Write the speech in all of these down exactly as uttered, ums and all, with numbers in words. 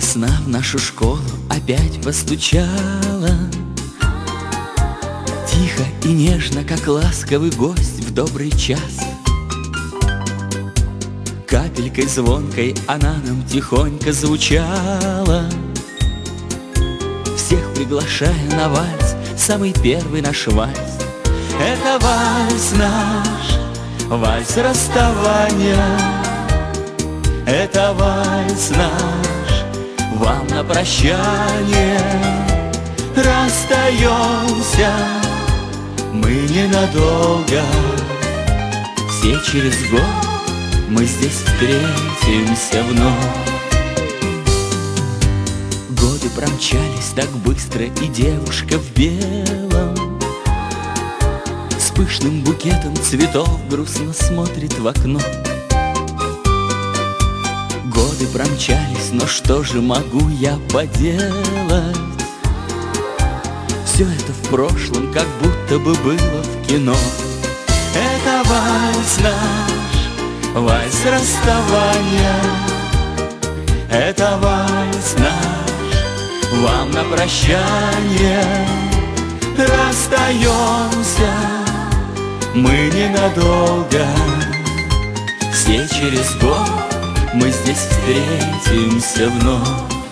весна в нашу школу опять постучала. Тихо и нежно, как ласковый гость в добрый час. Капелькой звонкой она нам тихонько звучала, всех приглашая на вальс, самый первый наш вальс. Это вальс наш, вальс расставания. Это вальс наш, вам на прощание. Расстаемся мы ненадолго, все через год мы здесь встретимся вновь. Годы промчались так быстро, и девушка в белом с пышным букетом цветов грустно смотрит в окно. Годы промчались, но что же могу я поделать? Все это в прошлом, как будто бы было в кино. Это вальс наш, вальс расставания. Это вальс наш, вам на прощание. Расстаемся мы ненадолго, все через год мы здесь встретимся вновь.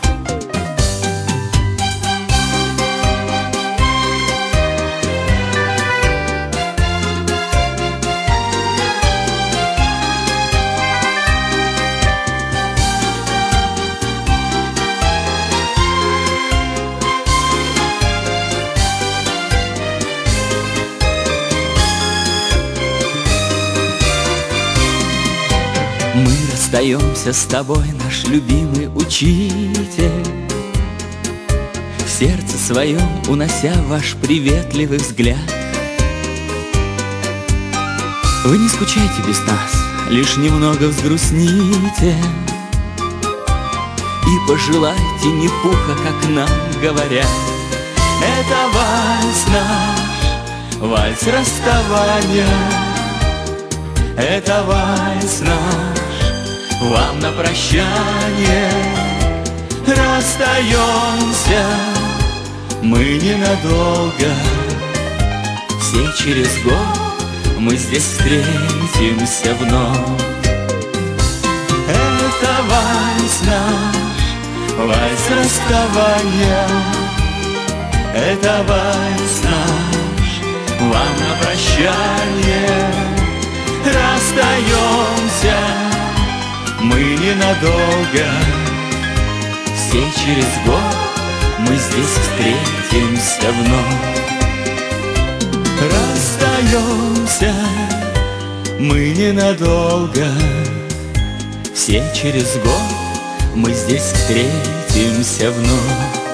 Мы расстаемся с тобой, наш любимый учитель, в сердце своем унося ваш приветливый взгляд. Вы не скучайте без нас, лишь немного взгрустните и пожелайте не пуха, как нам говорят. Это вальс наш, вальс расставания. Это вальс наш, вам на прощание. Расстаемся мы ненадолго, все через год мы здесь встретимся вновь. Это вальс наш, вальс расставания. Это вальс наш, вам на прощание. Расстаемся мы ненадолго, все через год мы здесь встретимся вновь. Расстаемся мы ненадолго, все через год мы здесь встретимся вновь.